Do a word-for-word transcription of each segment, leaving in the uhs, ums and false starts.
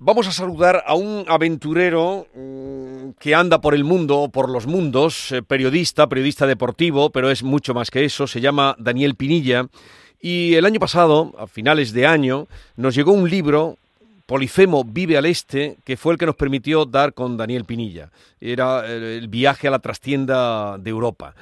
Vamos a saludar a un aventurero mmm, que anda por el mundo, por los mundos, eh, periodista, periodista deportivo, pero es mucho más que eso. Se llama Daniel Pinilla y el año pasado, a finales de año, nos llegó un libro, Polifemo vive al este, que fue el que nos permitió dar con Daniel Pinilla. Era el viaje a la trastienda de Europa.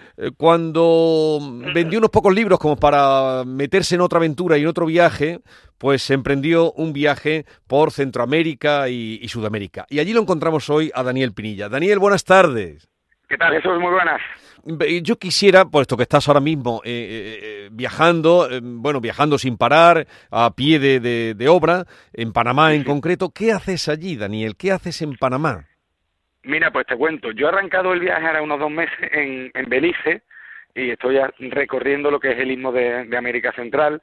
Cuando vendió unos pocos libros como para meterse en otra aventura y en otro viaje, pues emprendió un viaje por Centroamérica y, y Sudamérica. Y allí lo encontramos hoy a Daniel Pinilla. Daniel, buenas tardes. ¿Qué tal, Jesús? Muy buenas. Yo quisiera, puesto que estás ahora mismo eh, eh, viajando, eh, bueno, viajando sin parar, a pie de, de, de obra, en Panamá en concreto, ¿qué haces allí, Daniel? ¿Qué haces en Panamá? Mira, pues te cuento, yo he arrancado el viaje ahora unos dos meses en, en Belice y estoy ya recorriendo lo que es el istmo de, de América Central.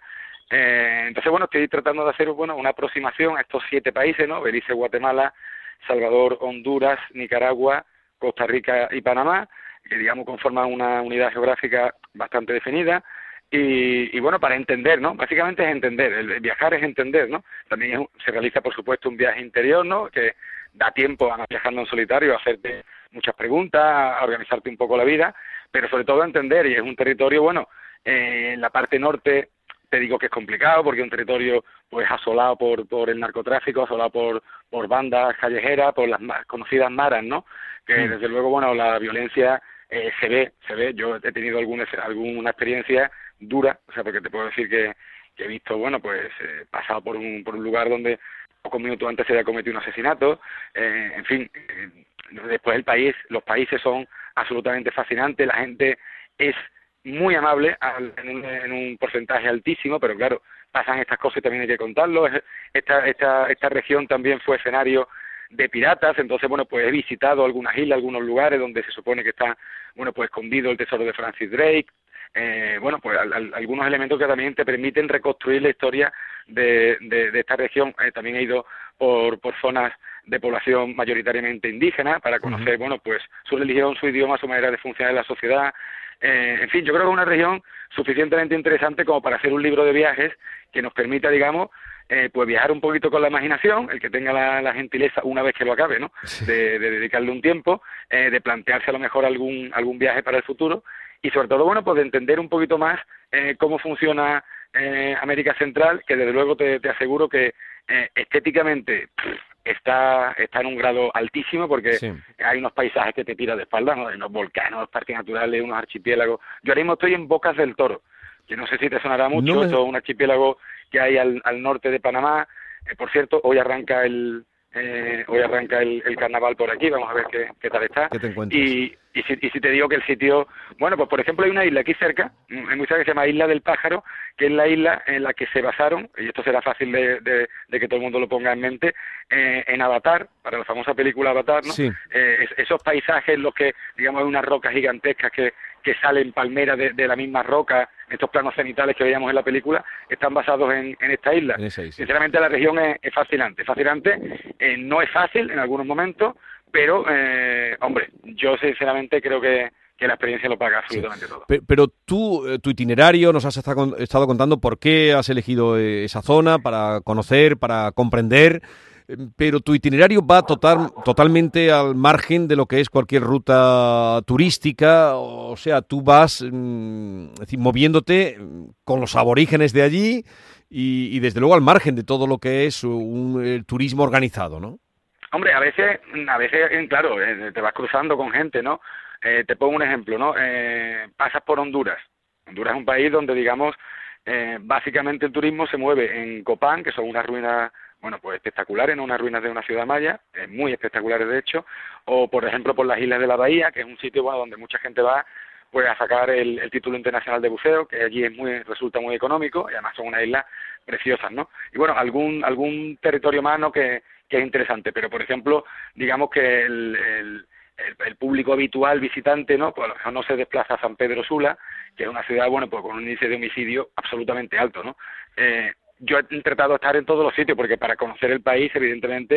Eh, entonces, bueno, estoy tratando de hacer bueno, una aproximación a estos siete países, ¿no? Belice, Guatemala, Salvador, Honduras, Nicaragua, Costa Rica y Panamá, que digamos conforman una unidad geográfica bastante definida. Y, y bueno, para entender, ¿no? Básicamente es entender, el viajar es entender, ¿no? También es, se realiza, por supuesto, un viaje interior, ¿no? Que da tiempo a viajando en solitario, a hacerte muchas preguntas, a organizarte un poco la vida, pero sobre todo a entender, y es un territorio, bueno, eh, en la parte norte te digo que es complicado, porque es un territorio pues asolado por, por el narcotráfico, asolado por, por bandas callejeras, por las más conocidas maras, ¿no? Que sí. Desde luego, bueno, la violencia eh, se ve, se ve, yo he tenido alguna, alguna experiencia dura, o sea, porque te puedo decir que, que he visto, bueno, pues eh, pasado por un, por un lugar donde pocos minutos antes se había cometido un asesinato, eh, en fin, eh, después el país, los países son absolutamente fascinantes, la gente es muy amable al, en, un, en un porcentaje altísimo, pero claro, pasan estas cosas y también hay que contarlo. Esta, esta, esta región también fue escenario de piratas, entonces, bueno, pues he visitado algunas islas, algunos lugares donde se supone que está, bueno, pues escondido el tesoro de Francis Drake. Eh, bueno, pues al, al, algunos elementos que también te permiten reconstruir la historia de, de, de esta región. Eh, también he ido por, por zonas de población mayoritariamente indígena para conocer, uh-huh. bueno, pues su religión, su idioma, su manera de funcionar en la sociedad. Eh, en fin, yo creo que es una región suficientemente interesante como para hacer un libro de viajes que nos permita, digamos, eh, pues viajar un poquito con la imaginación, el que tenga la, la gentileza una vez que lo acabe, ¿no? Sí. De, de dedicarle un tiempo, eh, de plantearse a lo mejor algún algún viaje para el futuro y sobre todo, bueno, pues de entender un poquito más eh, cómo funciona eh, América Central, que desde luego te, te aseguro que eh, estéticamente pff, está está en un grado altísimo porque sí. Hay unos paisajes que te tiran de espalda, ¿no? Hay unos volcanes, parques naturales, unos archipiélagos. Yo ahora mismo estoy en Bocas del Toro, que no sé si te sonará mucho, no me... esto es un archipiélago que hay al, al norte de Panamá. Eh, por cierto, hoy arranca el eh, hoy arranca el, el carnaval por aquí, vamos a ver qué, qué tal está. ¿Qué te encuentras? Y, y, si, y si te digo que el sitio, bueno, pues por ejemplo hay una isla aquí cerca, hay mucha que se llama Isla del Pájaro, que es la isla en la que se basaron, y esto será fácil de, de, de que todo el mundo lo ponga en mente, eh, en Avatar, para la famosa película Avatar, ¿no? Sí. Eh, es, esos paisajes en los que, digamos, hay unas rocas gigantescas que que salen palmeras de, de la misma roca, estos planos cenitales que veíamos en la película, están basados en, en esta isla. En esa isla. Sinceramente la región es, es fascinante, fascinante, eh, no es fácil en algunos momentos, pero, eh, hombre, yo sinceramente creo que, que la experiencia lo paga absolutamente sí. todo. Pero, pero tú, tu itinerario, nos has estado contando por qué has elegido esa zona, para conocer, para comprender, pero tu itinerario va total, totalmente al margen de lo que es cualquier ruta turística, o sea, tú vas mmm, es decir, moviéndote con los aborígenes de allí y, y desde luego al margen de todo lo que es un el turismo organizado, ¿no? Hombre, a veces, a veces, claro, te vas cruzando con gente, ¿no? Eh, te pongo un ejemplo, ¿no? Eh, pasas por Honduras. Honduras es un país donde, digamos, eh, básicamente el turismo se mueve en Copán, que son unas ruinas, bueno, pues espectaculares, ¿no? Unas ruinas de una ciudad maya, eh, muy espectaculares de hecho, o por ejemplo por las Islas de la Bahía, que es un sitio, bueno, donde mucha gente va pues a sacar el, el título internacional de buceo, que allí es muy resulta muy económico y además son unas islas preciosas, ¿no? Y bueno, algún algún territorio más, ¿no? que, que es interesante, pero por ejemplo, digamos que el, el El, el público habitual visitante, ¿no? Pues a lo mejor no se desplaza a San Pedro Sula, que es una ciudad, bueno, pues con un índice de homicidio absolutamente alto, ¿no? Eh, yo he tratado de estar en todos los sitios, porque para conocer el país, evidentemente,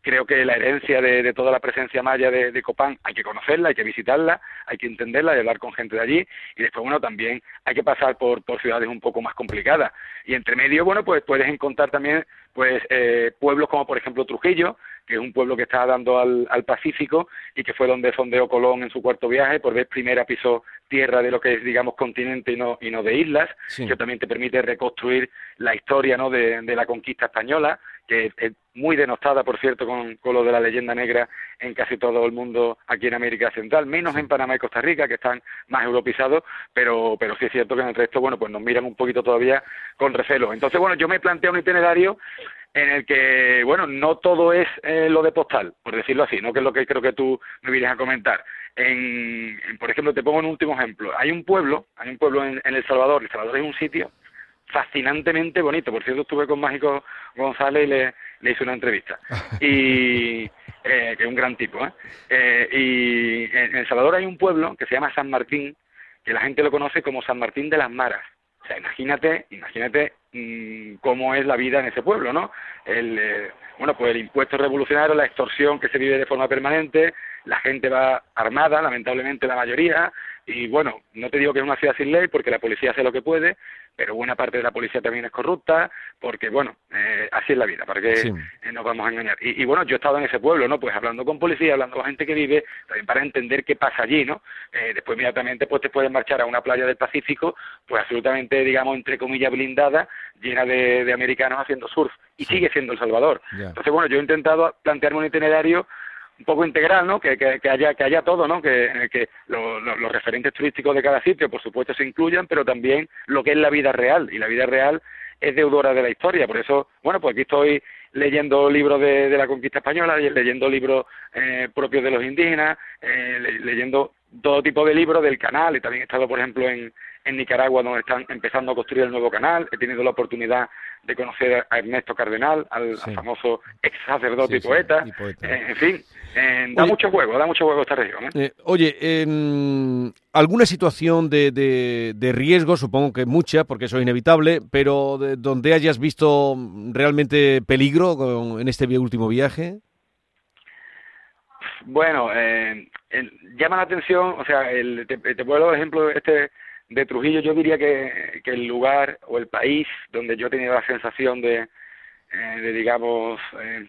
creo que la herencia de, de toda la presencia maya de, de Copán hay que conocerla, hay que visitarla, hay que entenderla y hablar con gente de allí, y después, bueno, también hay que pasar por, por ciudades un poco más complicadas, y entre medio, bueno, pues puedes encontrar también, pues, eh, pueblos como, por ejemplo, Trujillo, que es un pueblo que está dando al, al Pacífico y que fue donde sondeó Colón en su cuarto viaje, por vez primera pisó tierra de lo que es, digamos, continente y no, y no de islas, Sí. que también te permite reconstruir la historia, ¿no?, de, de la conquista española, que es, es muy denostada, por cierto, con, con lo de la leyenda negra en casi todo el mundo aquí en América Central, menos Sí. en Panamá y Costa Rica, que están más europeizados, pero, pero sí es cierto que en el resto, bueno, pues nos miran un poquito todavía con recelo. Entonces, bueno, yo me planteo un itinerario en el que, bueno, no todo es eh, lo de postal, por decirlo así, ¿no?, que es lo que creo que tú me vienes a comentar. En, en, por ejemplo, te pongo un último ejemplo. Hay un pueblo, hay un pueblo en, en El Salvador. El Salvador es un sitio fascinantemente bonito. Por cierto, estuve con Mágico González y le, le hice una entrevista. Y eh, que es un gran tipo, ¿eh? eh y en El Salvador hay un pueblo que se llama San Martín, que la gente lo conoce como San Martín de las Maras. O sea, imagínate, imagínate mmm, cómo es la vida en ese pueblo, ¿no? El, eh, bueno, pues el impuesto revolucionario, la extorsión que se vive de forma permanente, la gente va armada, lamentablemente la mayoría, y bueno, no te digo que es una ciudad sin ley, porque la policía hace lo que puede, pero buena parte de la policía también es corrupta, porque bueno, eh, así es la vida, para que Sí. eh, nos vamos a engañar. Y, y bueno, yo he estado en ese pueblo, ¿no? Pues hablando con policía, hablando con gente que vive, también para entender qué pasa allí, ¿no? Eh, después inmediatamente pues te puedes marchar a una playa del Pacífico, pues absolutamente, digamos, entre comillas, blindada, llena de, de americanos haciendo surf, y Sí. sigue siendo El Salvador. Ya. Entonces, bueno, yo he intentado plantearme un itinerario un poco integral, ¿no? Que, que, que haya que haya todo, ¿no? Que en el que lo, lo, los referentes turísticos de cada sitio, por supuesto, se incluyan, pero también lo que es la vida real, y la vida real es deudora de la historia. Por eso, bueno, pues aquí estoy leyendo libros de, de la conquista española, leyendo libros eh, propios de los indígenas, eh, le, leyendo todo tipo de libros del canal, y también he estado, por ejemplo, en, en Nicaragua, donde están empezando a construir el nuevo canal. He tenido la oportunidad de conocer a Ernesto Cardenal, al, Sí. al famoso ex sacerdote Sí, y sí, poeta. y poeta. Eh, en fin, eh, da Oye, mucho juego, da mucho juego esta región, ¿eh? Eh, oye, em, ¿alguna situación de, de, de riesgo? Supongo que mucha, porque eso es inevitable, pero de, donde hayas visto realmente peligro con- en este vi- último viaje. Bueno, eh, el- llama la atención, o sea, el, te, te puedo dar el ejemplo este de Trujillo. Yo diría que, que el lugar o el país donde yo he tenido la sensación de, eh, de digamos, eh,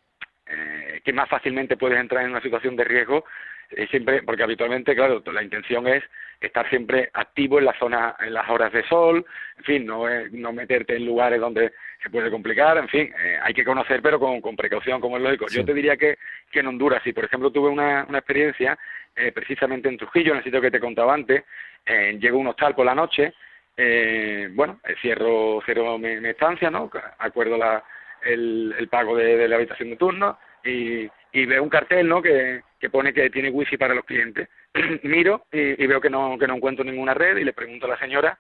eh, que más fácilmente puedes entrar en una situación de riesgo, eh, siempre, porque habitualmente, claro, la intención es estar siempre activo en la zona, en las horas de sol, en fin, no es, no meterte en lugares donde se puede complicar, en fin, eh, hay que conocer, pero con, con precaución, como es lógico. Sí. Yo te diría que, que en Honduras, si por ejemplo tuve una, una experiencia, eh, precisamente en Trujillo, en el sitio que te contaba antes, eh, llego a un hostal por la noche, eh, bueno, eh, cierro, cierro mi, mi estancia, ¿no? Acuerdo la, el, el pago de, de la habitación de turno, y, y veo un cartel, ¿no?, que, que pone que tiene wifi para los clientes. Miro y, y veo que no que no encuentro ninguna red, y le pregunto a la señora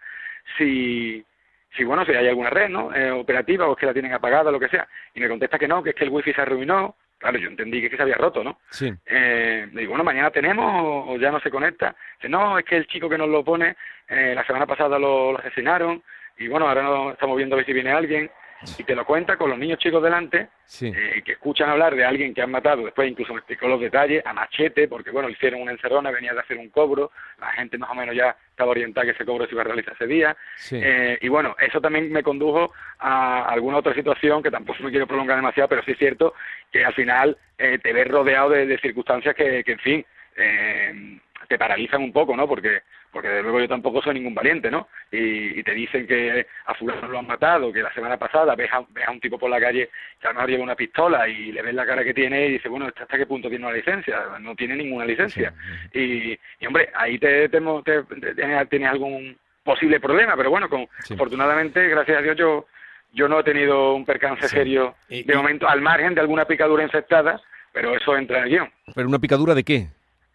si si bueno si hay alguna red, ¿no?, eh, operativa, o es que la tienen apagada, lo que sea, y me contesta que no, que es que el wifi se arruinó. Claro, yo entendí que, es que se había roto, ¿no? Sí. Eh, le digo, bueno, mañana tenemos o, o ya no se conecta. Dice, no, es que el chico que nos lo pone, eh, la semana pasada lo, lo asesinaron, y bueno, ahora no estamos viendo a ver si viene alguien. Y te lo cuenta con los niños chicos delante, Sí. eh, que escuchan hablar de alguien que han matado. Después incluso me explicó los detalles, a machete, porque bueno, le hicieron una encerrona, venía de hacer un cobro, la gente más o menos ya estaba orientada que ese cobro se iba a realizar ese día. Sí. Eh, y bueno, eso también me condujo a alguna otra situación, que tampoco me quiero prolongar demasiado, pero sí es cierto que al final eh, te ves rodeado de, de circunstancias que, que en fin, eh, te paralizan un poco, ¿no? Porque porque de luego yo tampoco soy ningún valiente, ¿no? Y, y te dicen que a fulano lo han matado, que la semana pasada ves a, ves a un tipo por la calle que a lo mejor lleva una pistola y le ves la cara que tiene y dices, bueno, ¿hasta qué punto tiene una licencia? No tiene ninguna licencia. Y, y hombre, ahí te, te, te, te- tienes, tienes algún posible problema, pero bueno, con, Sí. afortunadamente, gracias a Dios, yo yo no he tenido un percance Sí. serio Y- de y- momento, al margen de alguna picadura infectada, pero eso entra en el guión. ¿Pero una picadura de qué?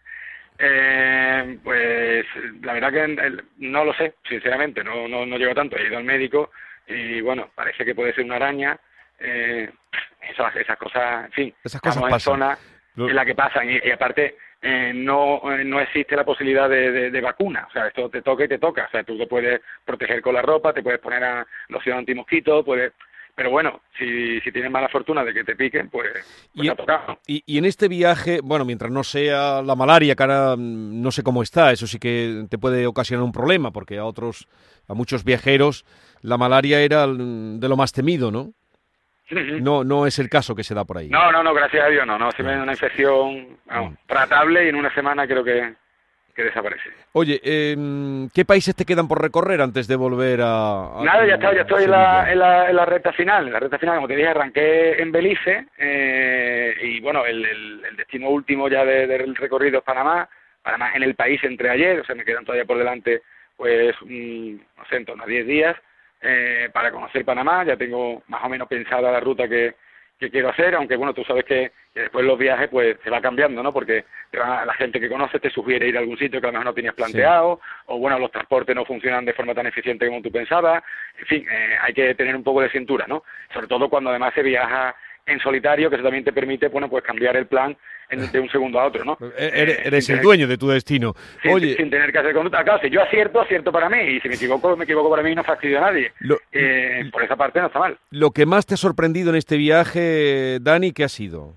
Eh, pues la verdad que el- no lo sé, sinceramente, no, no, no llego tanto. He ido al médico y bueno, parece que puede ser una araña. Eh, esas, esas cosas, en fin, Esas cosas estamos en pasan. zona Lo- en la que pasan, y, y aparte eh, no eh, no existe la posibilidad de, de, de vacuna. O sea, esto te toca y te toca. O sea, tú te puedes proteger con la ropa, te puedes poner a loción antimosquito, puedes, pero bueno, si, si tienes mala fortuna de que te piquen, pues, pues Y, ha tocado. y, y en este viaje, bueno, mientras no sea la malaria, que ahora mm, no sé cómo está, eso sí que te puede ocasionar un problema, porque a otros, a muchos viajeros, la malaria era mm, de lo más temido, ¿no? No, no es el caso que se da por ahí. No, no, no, gracias a Dios no, no, se me da Bueno, una infección, vamos, mm. tratable y en una semana creo que, que desaparece. Oye, eh, ¿qué países te quedan por recorrer antes de volver a, a Nada, tu ya está, ya estoy en Sevilla? la, en, la, en la recta final, en la recta final, como te dije, arranqué en Belice, eh, y bueno, el, el, el destino último ya de, del recorrido es Panamá, Panamá en el país entré ayer, o sea, me quedan todavía por delante, pues, mm, no sé, en torno a diez días, eh, para conocer Panamá, ya tengo más o menos pensada la ruta que, que quiero hacer, aunque bueno, tú sabes que, que después los viajes pues se va cambiando, ¿no? Porque te va, la gente que conoces te sugiere ir a algún sitio que a lo mejor no tenías Sí. planteado, o bueno, los transportes no funcionan de forma tan eficiente como tú pensabas, en fin, eh, hay que tener un poco de cintura, ¿no? Sobre todo cuando además se viaja en solitario, que eso también te permite, bueno, pues cambiar el plan en, de un segundo a otro, ¿no? Eres, Eh, eres sin el tener- dueño de tu destino. sin, Oye, sin tener que hacer conducta. Claro, si yo acierto, acierto para mí, y si me equivoco, me equivoco para mí y no fastidio a nadie. lo, Eh, por esa parte no está mal. lo que más te ha sorprendido en este viaje, Dani, ¿qué ha sido?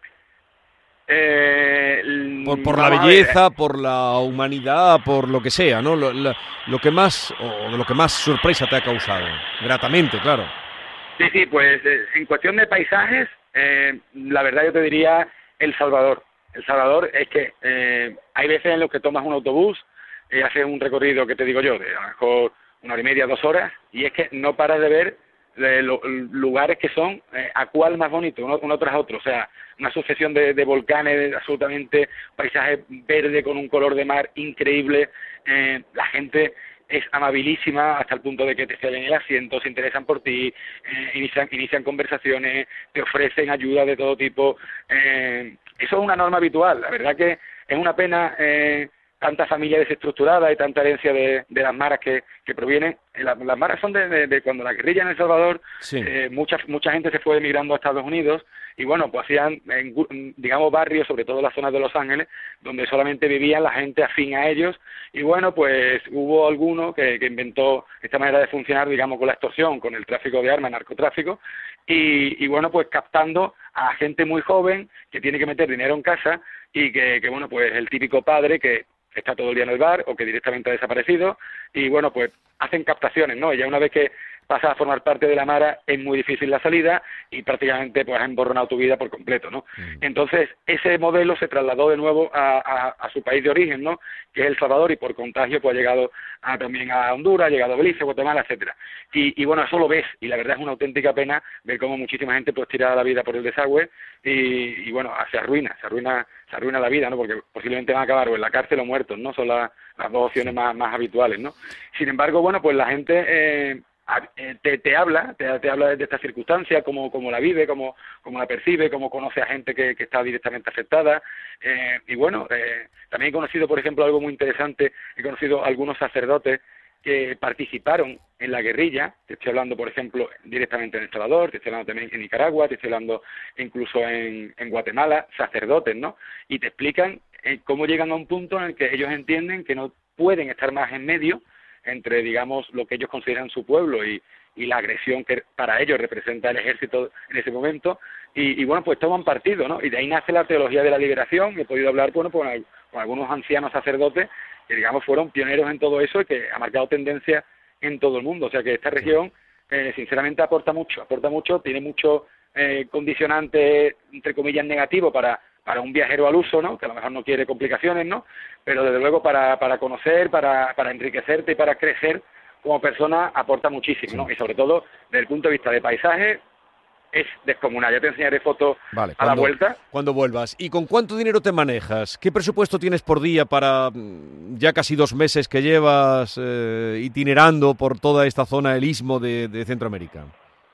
Eh, Por, l- por la vamos a ver, belleza, por la humanidad, por lo que sea, ¿no? Lo, la- lo que más, o lo que más sorpresa te ha causado. Gratamente, claro. Sí, sí, pues eh, en cuestión de paisajes, eh, la verdad yo te diría El Salvador. El Salvador es que eh, hay veces en los que tomas un autobús y haces un recorrido, que te digo yo, de a lo mejor una hora y media, dos horas, y es que no paras de ver eh, lo- lugares que son eh, a cuál más bonito, uno, uno tras otro. O sea, una sucesión de, de volcanes, absolutamente paisaje verde con un color de mar increíble, eh, la gente es amabilísima hasta el punto de que te ceden el asiento, se interesan por ti, eh, inician, inician conversaciones, te ofrecen ayuda de todo tipo. Eh, eso es una norma habitual. La verdad que es una pena eh, tanta familia desestructurada y tanta herencia de, de las maras que, que provienen. La- las maras son de, de- de cuando la guerrilla en El Salvador, Sí. eh, mucha, mucha gente se fue emigrando a Estados Unidos y bueno, pues hacían, en gu- digamos, barrios, sobre todo en las zonas de Los Ángeles, donde solamente vivían la gente afín a ellos y bueno, pues hubo alguno que, que inventó esta manera de funcionar, digamos, con la extorsión, con el tráfico de armas, narcotráfico, y, y bueno, pues captando a gente muy joven que tiene que meter dinero en casa y que, que bueno, pues el típico padre que está todo el día en el bar o que directamente ha desaparecido y bueno, pues hacen captaciones, ¿no? Y ya una vez que pasas a formar parte de la Mara es muy difícil la salida y prácticamente pues has emborronado tu vida por completo, ¿no? Mm. Entonces ese modelo se trasladó de nuevo a, a, a su país de origen, ¿no? Que es El Salvador y por contagio pues ha llegado a, también a Honduras, ha llegado a Belice, Guatemala, etcétera. Y, y bueno, eso lo ves y la verdad es una auténtica pena ver cómo muchísima gente pues tira la vida por el desagüe y, y bueno, se arruina, se arruina, se arruina la vida, ¿no? Porque posiblemente van a acabar o en la cárcel o muertos, ¿no? Son la- las dos opciones más, más habituales, ¿no? Sin embargo, bueno, pues la gente eh, a- eh, te, te habla, te, te habla de esta circunstancia, cómo, cómo la vive, cómo, cómo la percibe, cómo conoce a gente que, que está directamente afectada. Eh, y bueno, eh, también he conocido, por ejemplo, algo muy interesante, he conocido algunos sacerdotes que participaron en la guerrilla, te estoy hablando, por ejemplo, directamente en El Salvador, te estoy hablando también en Nicaragua, te estoy hablando incluso en, en Guatemala, sacerdotes, ¿no? Y te explican eh, cómo llegan a un punto en el que ellos entienden que no pueden estar más en medio entre, digamos, lo que ellos consideran su pueblo y, y la agresión que para ellos representa el ejército en ese momento, y, y bueno, pues toman partido, ¿no? Y de ahí nace la teología de la liberación, y he podido hablar, bueno, con, al- con algunos ancianos sacerdotes que, digamos, fueron pioneros en todo eso y que ha marcado tendencia en todo el mundo. O sea que esta región, eh, sinceramente, aporta mucho, aporta mucho, tiene mucho eh, condicionante, entre comillas, negativo para para un viajero al uso, ¿no? Que a lo mejor no quiere complicaciones, ¿no? Pero desde luego para, para conocer, para, para enriquecerte y para crecer como persona aporta muchísimo, ¿no? Y sobre todo desde el punto de vista de paisaje es descomunal. Ya te enseñaré fotos Vale, a la cuando, vuelta. cuando vuelvas. ¿Y con cuánto dinero te manejas? ¿Qué presupuesto tienes por día para mm, ya casi dos meses que llevas eh, itinerando por toda esta zona, el istmo de, de Centroamérica?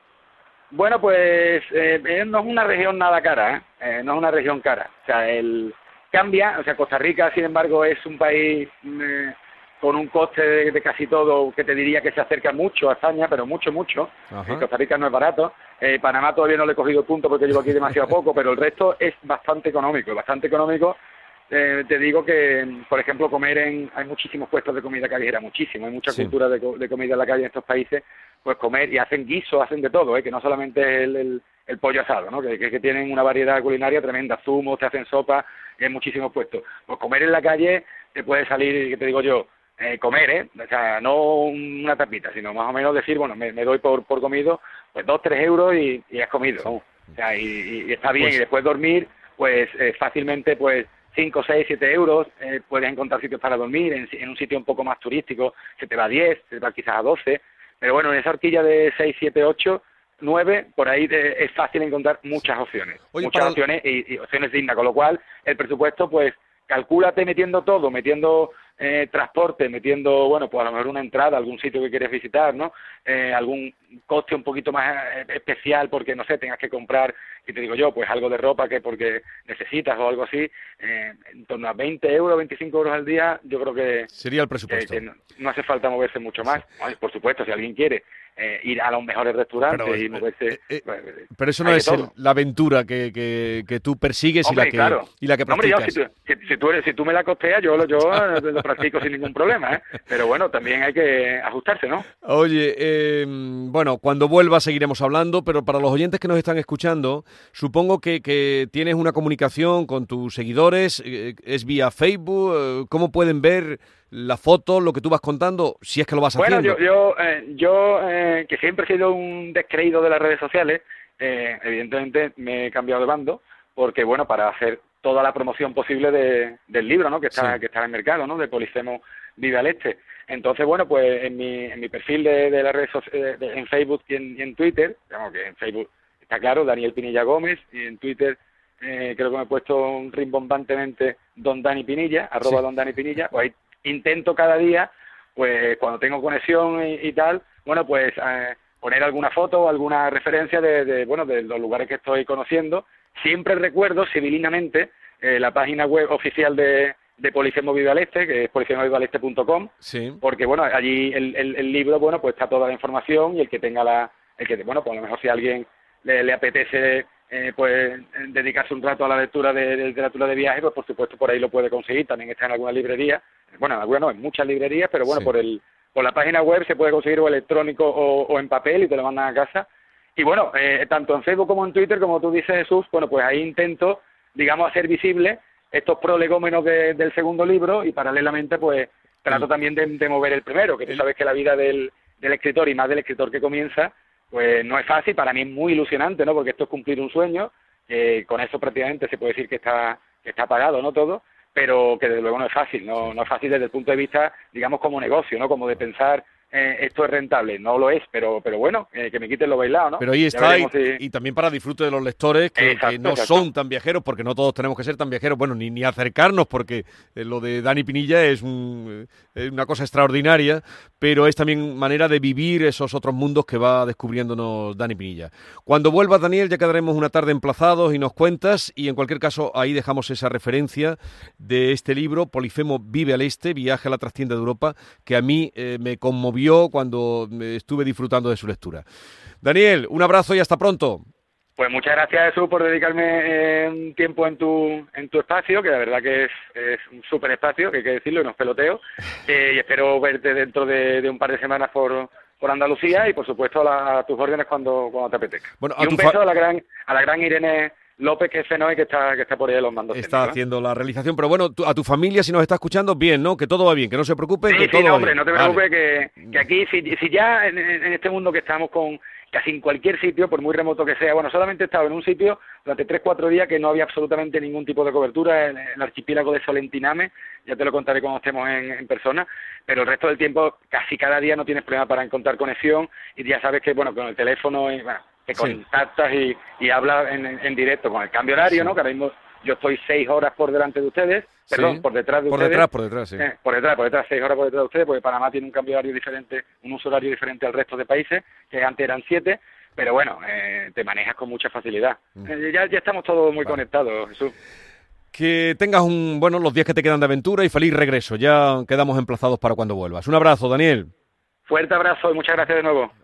Bueno, pues eh, eh, no es una región nada cara, ¿eh? Eh, no es una región cara. O sea, el cambia, o sea, Costa Rica, sin embargo, es un país eh, con un coste de, de casi todo que te diría que se acerca mucho a España, pero mucho, mucho. Ajá. Eh, Costa Rica no es barato. Eh, Panamá todavía no le he cogido el punto porque llevo aquí demasiado poco, pero el resto es bastante económico, bastante económico eh, te digo que, por ejemplo, comer en... Hay muchísimos puestos de comida callejera, muchísimo. Hay mucha Sí. cultura de, de comida en la calle en estos países. Pues comer, y hacen guisos, hacen de todo, ¿eh? Que no solamente es el, el, el pollo asado, ¿no? Que, que, que tienen una variedad culinaria tremenda, zumos, te hacen sopa, y hay muchísimos puestos. Pues comer en la calle te puede salir, que te digo yo, eh, comer, ¿eh? O sea, no una tapita, sino más o menos decir, bueno, me, me doy por, por comido, pues dos, tres euros y, y has comido, ¿no? O sea, y, y está bien, Pues, y después dormir, pues eh, fácilmente, pues cinco, seis, siete euros, eh, puedes encontrar sitios para dormir, en, en un sitio un poco más turístico, se te va a diez, se te va quizás a doce, pero bueno, en esa horquilla de seis, siete, ocho, nueve, por ahí de, es fácil encontrar muchas opciones, Oye, muchas para... opciones y, y opciones dignas, con lo cual el presupuesto, pues, calcúlate metiendo todo, metiendo eh, transporte, metiendo, bueno, pues a lo mejor una entrada, algún sitio que quieres visitar, ¿no? Eh, algún coste un poquito más eh, especial porque, no sé, tengas que comprar, y te digo yo, pues algo de ropa que porque necesitas o algo así, eh, en torno a veinte euros, veinticinco euros al día, yo creo que... Sería el que, presupuesto. que no, no hace falta moverse mucho más. Ay, por supuesto, si alguien quiere eh, ir a los mejores restaurantes Pero, y moverse... eh, eh, pues, pero eso no hay de es el- todo. la aventura que, que, que tú persigues Hombre, y la que, claro. y la que No, hombre, yo, practicas. si, tú, si, si tú eres, si tú me la costeas, yo, lo- yo eh, lo practico sin ningún problema, ¿eh? Pero bueno, también hay que ajustarse, ¿no? Oye, eh, bueno, cuando vuelva seguiremos hablando, pero para los oyentes que nos están escuchando, supongo que, que tienes una comunicación con tus seguidores, eh, es vía Facebook, eh, ¿cómo pueden ver la foto, lo que tú vas contando, si es que lo vas Bueno, haciendo? yo, yo, eh, yo eh, que siempre he sido un descreído de las redes sociales, eh, evidentemente me he cambiado de bando, porque bueno, para hacer toda la promoción posible de, del libro, ¿no? Que está, Sí. que está en el mercado, ¿no? De Polifemo Vive al Este. Entonces, bueno, pues en mi, en mi perfil de, de las redes sociales, en Facebook y en, y en Twitter, digamos que en Facebook está claro, Daniel Pinilla Gómez, y en Twitter eh, creo que me he puesto rimbombantemente Don Dani Pinilla, arroba Sí. Don Dani Pinilla, pues ahí intento cada día, pues cuando tengo conexión y, y tal, bueno, pues eh, poner alguna foto o alguna referencia de, de, bueno, de los lugares que estoy conociendo. Siempre recuerdo civilinamente eh, la página web oficial de, de Polifemo Vive al Este, que es polifemo vive al este punto com, Sí. porque bueno, allí el, el, el libro, bueno, pues está toda la información y el que tenga la, el que, bueno, pues a lo mejor si a alguien le, le apetece eh, pues dedicarse un rato a la lectura de, de literatura de viaje, pues por supuesto por ahí lo puede conseguir, también está en alguna librería, bueno, en alguna no, en muchas librerías, pero bueno, Sí. por el por la página web se puede conseguir o electrónico o, o en papel y te lo mandan a casa. Y bueno, eh, tanto en Facebook como en Twitter, como tú dices, Jesús, bueno, pues ahí intento, digamos, hacer visible estos prolegómenos de, del segundo libro y paralelamente, pues, trato El- también de, de mover el primero, que tú el- sabes que la vida del, del escritor y más del escritor que comienza, pues no es fácil, para mí es muy ilusionante, ¿no? Porque esto es cumplir un sueño, eh, con eso prácticamente se puede decir que está, que está pagado, ¿no? Todo, pero que desde luego no es fácil, no, no es fácil desde el punto de vista, digamos, como negocio, ¿no? Como de pensar, eh, esto es rentable, no lo es, pero pero bueno, eh, que me quiten lo bailado, ¿no? Pero ahí Ya está, y, veremos si- y también para disfrute de los lectores que, Exacto, que no exacto. son tan viajeros, porque no todos tenemos que ser tan viajeros, bueno, ni, ni acercarnos, porque eh, lo de Dani Pinilla es, un, eh, es una cosa extraordinaria, pero es también manera de vivir esos otros mundos que va descubriéndonos Dani Pinilla. Cuando vuelvas, Daniel, ya quedaremos una tarde emplazados y nos cuentas, y en cualquier caso ahí dejamos esa referencia de este libro, Polifemo Vive al Este, Viaje a la trastienda de Europa, que a mí eh, me conmovió cuando me estuve disfrutando de su lectura. Daniel, un abrazo y hasta pronto. Pues muchas gracias, Jesús, por dedicarme eh, un tiempo en tu en tu espacio, que la verdad que es, es un súper espacio, que hay que decirlo, y no es peloteo. Eh, y espero verte dentro de, de un par de semanas por, por Andalucía y, por supuesto, a, la- a tus órdenes cuando, cuando te apetezca. Bueno, a y un tu fa- beso a la gran a la gran Irene López, que es Fenoy, que está, que está por ahí en los mandos. Está técnicos, ¿eh? haciendo la realización, pero bueno, tu- a tu familia, si nos está escuchando, bien, ¿no? Que todo va bien, que no se preocupen, Sí, que sí, todo no, va hombre, bien. no te Vale. preocupes que, que aquí, si, si ya en, en este mundo que estamos con casi en cualquier sitio, por muy remoto que sea, bueno, solamente he estado en un sitio durante tres, cuatro días que no había absolutamente ningún tipo de cobertura, en el archipiélago de Solentiname, ya te lo contaré cuando estemos en, en persona, pero el resto del tiempo, casi cada día no tienes problema para encontrar conexión y ya sabes que, bueno, con el teléfono, y, bueno, te Sí. contactas y, y hablas en, en directo con el cambio horario, Sí. ¿no? Que ahora mismo yo estoy seis horas por delante de ustedes, perdón, Sí. por detrás de Por ustedes. detrás, por detrás, sí. Eh, por detrás, por detrás, seis horas por detrás de ustedes, porque Panamá tiene un cambio horario diferente, un uso horario diferente al resto de países, que antes eran siete, pero bueno, eh, te manejas con mucha facilidad. Eh, ya, ya estamos todos muy Vale. conectados, Jesús. Que tengas un, bueno, los días que te quedan de aventura y feliz regreso. Ya quedamos emplazados para cuando vuelvas. Un abrazo, Daniel. Fuerte abrazo y muchas gracias de nuevo.